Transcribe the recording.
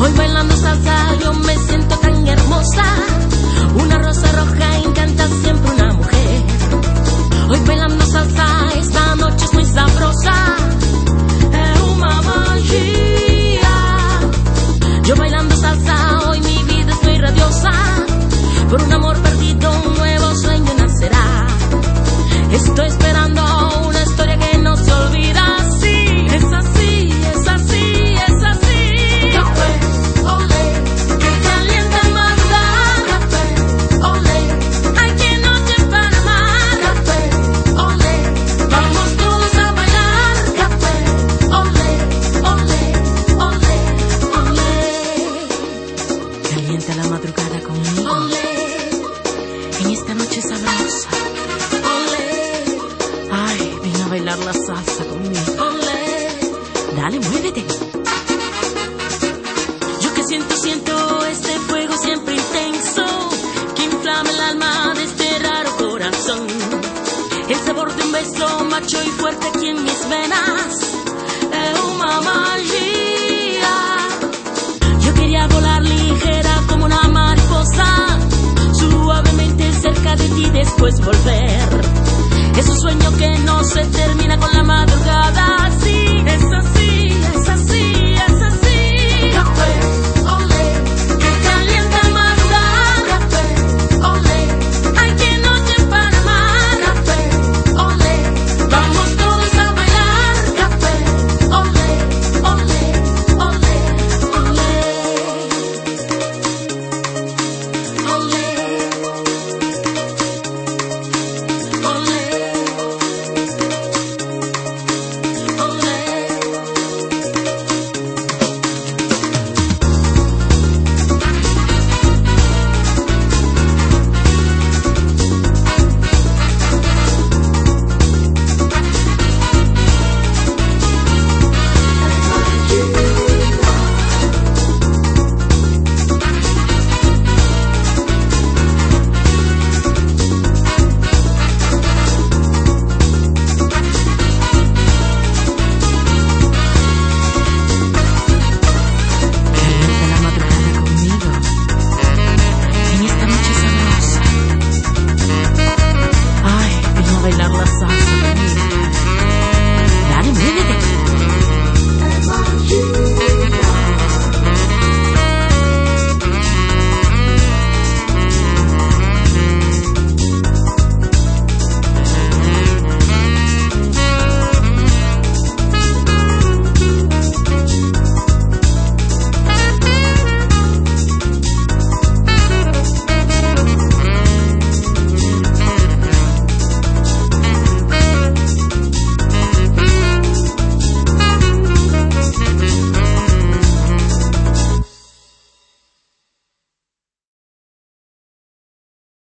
Hoy bailando salsa yo me siento tan hermosa. Una rosa roja encanta siempre una mujer. Hoy bailando salsa esta noche es muy sabrosa. Es una magia. Yo bailando salsa hoy mi vida es muy radiosa. Por un amor perdido un nuevo sueño nacerá. Estoy esperando una historia que no se olvida. Sí, es así, es así, es así. Café, olé, que calienta el madrugada. Café, olé, hay que noche para amar. Café, olé, vamos todos a bailar. Café, olé, olé, olé, olé. Calienta la madrugada conmigo. Olé, en esta noche sabrosa. Bailar la salsa conmigo. Olé. Dale, muévete. Yo que siento este fuego siempre intenso que inflama el alma de este raro corazón. El sabor de un beso macho y fuerte aquí en mis venas es una magia. Yo quería volar ligera como una mariposa, suavemente cerca de ti después volver. Es un sueño que no se termina con la madrugada.